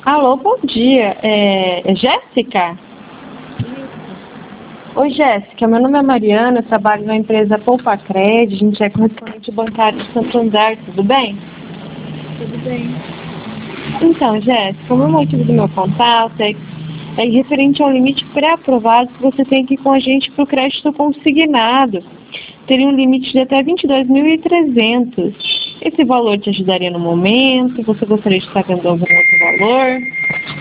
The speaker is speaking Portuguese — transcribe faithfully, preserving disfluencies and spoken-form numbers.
Alô, bom dia. É, é Jéssica? Oi, Jéssica. Meu nome é Mariana, eu trabalho na empresa Poupa Cred, a gente é correspondente bancário de Santo André, tudo bem? Tudo bem. Então, Jéssica, o meu motivo do meu contato é, é referente ao limite pré-aprovado que você tem aqui com a gente para o crédito consignado. Teria um limite de até vinte e dois mil e trezentos. Esse valor te ajudaria no momento? Você gostaria de estar vendo algum outro valor?